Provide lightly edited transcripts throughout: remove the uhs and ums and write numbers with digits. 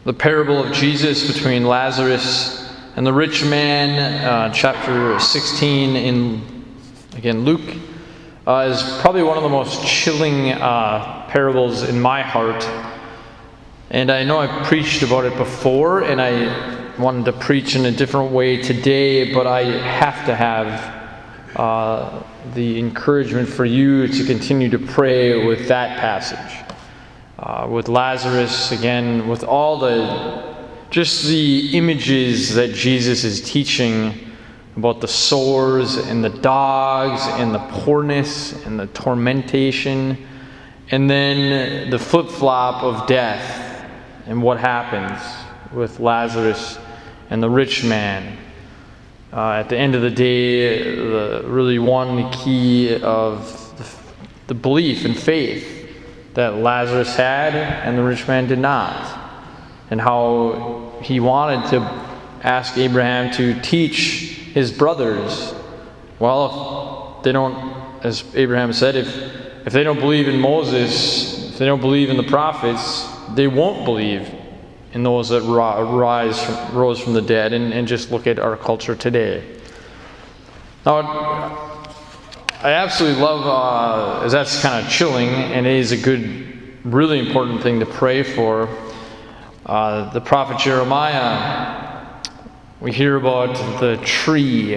the parable of Jesus between Lazarus and the rich man, chapter 16 in, again, Luke, is probably one of the most chilling parables in my heart. And I know I preached about it before, and I wanted to preach in a different way today, but I have to have the encouragement for you to continue to pray with that passage. With Lazarus, again, with all just the images that Jesus is teaching about the sores and the dogs and the poorness and the tormentation, and then the flip-flop of death and what happens with Lazarus and the rich man. At the end of the day, really one key of the belief and faith that Lazarus had and the rich man did not, and how he wanted to ask Abraham to teach his brothers. Well, if they don't, as Abraham said, if they don't believe in Moses, if they don't believe in the prophets, they won't believe in those that rose from the dead. And just look at our culture today. Now, I absolutely love, as that's kind of chilling, and it is a good, really important thing to pray for. The prophet Jeremiah, we hear about the tree.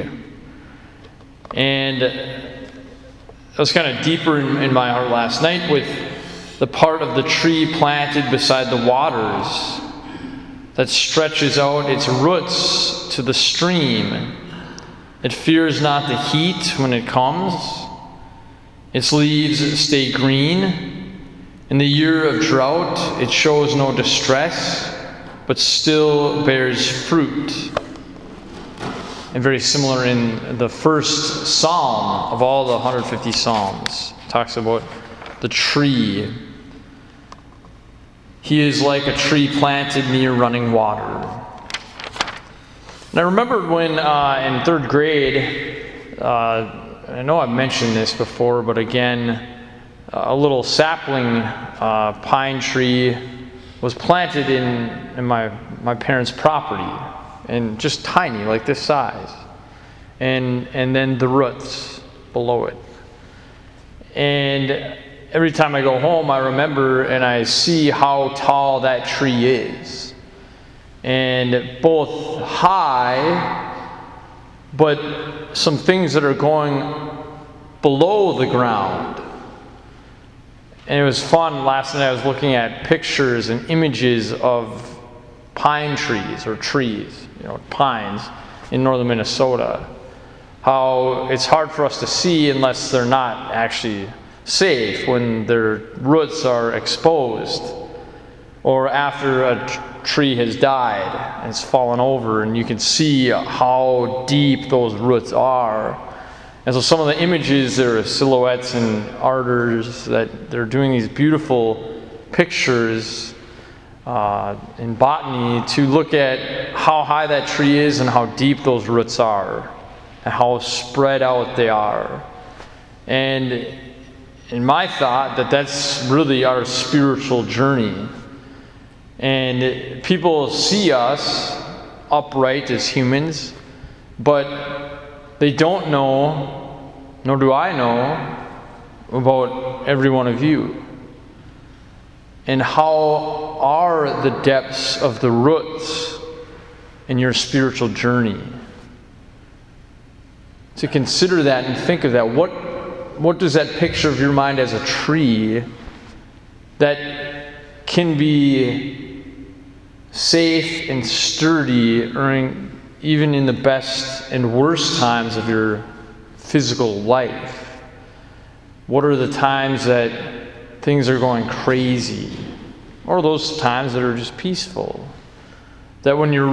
And it was kind of deeper in my heart last night with the part of the tree planted beside the waters that stretches out its roots to the stream. It fears not the heat when it comes. Its leaves stay green. In the year of drought, it shows no distress, but still bears fruit. And very similar in the first psalm of all the 150 psalms. It talks about the tree. He is like a tree planted near running water. And I remember when in third grade, I know I've mentioned this before, but again, a little sapling pine tree was planted in my parents' property, and just tiny, like this size, and then the roots below it. And every time I go home, I remember and I see how tall that tree is. And both high, but some things that are going below the ground. And it was fun. Last night I was looking at pictures and images of pine trees or trees, pines in northern Minnesota. How it's hard for us to see unless they're not actually safe, when their roots are exposed, or after a tree has died and it's fallen over, and you can see how deep those roots are. And so some of the images, there are silhouettes and arters that they're doing these beautiful pictures in botany to look at how high that tree is and how deep those roots are and how spread out they are. And in my thought, that's really our spiritual journey. And people see us upright as humans, but they don't know, nor do I know, about every one of you. And how are the depths of the roots in your spiritual journey? To consider that and think of that. What does that picture of your mind as a tree that can be safe and sturdy even in the best and worst times of your physical life? What are the times that things are going crazy? Or those times that are just peaceful? That when the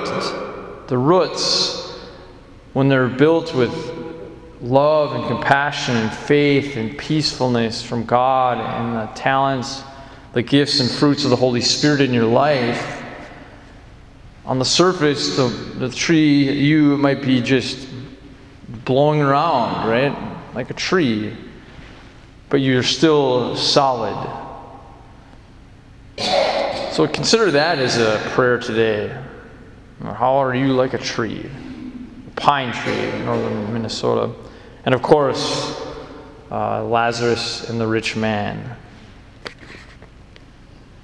roots, when they're built with love and compassion and faith and peacefulness from God and the talents, the gifts and fruits of the Holy Spirit in your life, on the surface, the tree, you might be just blowing around, right? Like a tree. But you're still solid. So consider that as a prayer today. How are you like a tree? A pine tree in northern Minnesota. And of course, Lazarus and the rich man.